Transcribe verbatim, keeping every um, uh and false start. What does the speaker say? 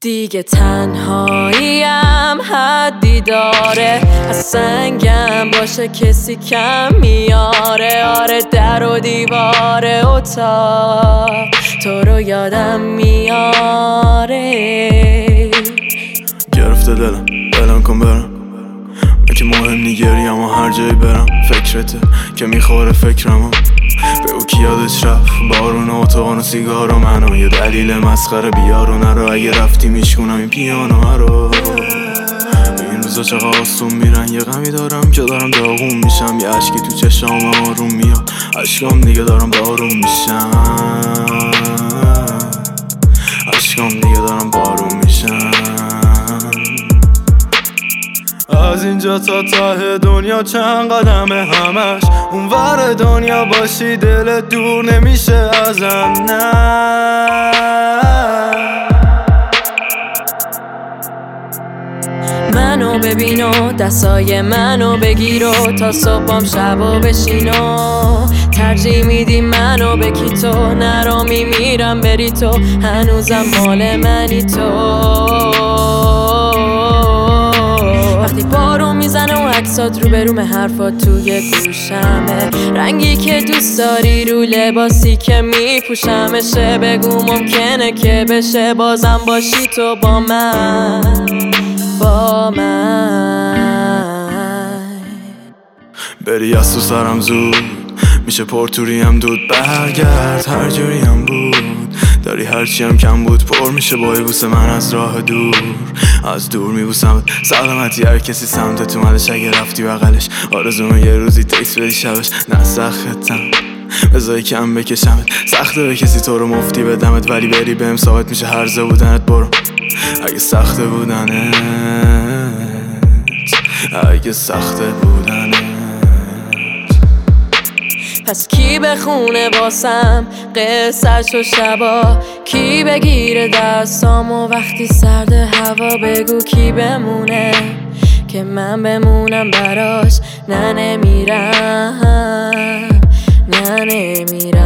دیگه تنهاییم حدی داره، از سنگم باشه کسی کم میاره. آره در و دیوار اتاق تو رو یادم میاره. گرفته دلم دلم کن برم، من که مهم نیگری اما هر جایی برم فکرته که میخوره فکرمو. بگو کی یادش رفت بارون اتاقان و سیگار و منو، یه دلیل مسخره بیار و نرو. اگه رفتی میشکنم این پیانو رو. این روزا چقدر آسون میرن، یه غمی دارم که دارم داغون میشم. یه عشقی تو چشام آروم میاد، عشقام دیگه دارم بارون میشم. عشقام دیگه دارم بارون میشم. از اینجا تا ته دنیا چند قدمه همش، اون ور دنیا باشی دل دور نمیشه ازم. نه منو ببین و دستای منو بگیر و تا صبحم شبا بشینو. ترجیح میدی منو بکی تو، نرا میمیرم بری تو، هنوزم مال منی تو. وقتی بارون میزنه و عکسات رو بروم حرفات توی گوشمه، رنگی که دوست داری رو لباسی که میپوشمشه. بگو ممکنه که بشه بازم باشی تو با من، با من. بری از تو سرم زود میشه پرتوریم دود. برگرد هر جوری هم بود داری، هرچی هم کم بود پر میشه با بوسه من از راه دور. از دور میبوسمت سلامتی هر کسی سمت تو مالش. اگه رفتی بغلش آرزومه یه روزی تکس بدی شبش. نه سختم بذاری کم بکشمت، سخته به کسی تو رو مفتی بدمت، ولی بری بهم ثابت میشه هرزه بودنت. برو اگه سخته بودنت، اگه سخته بودنت. پس کی بخونه واسم قصه‌ش و شبا، کی بگیره دستامو وقتی سرد هوا. بگو کی بمونه که من بمونم براش. نه نمیرم، نه نمیرم.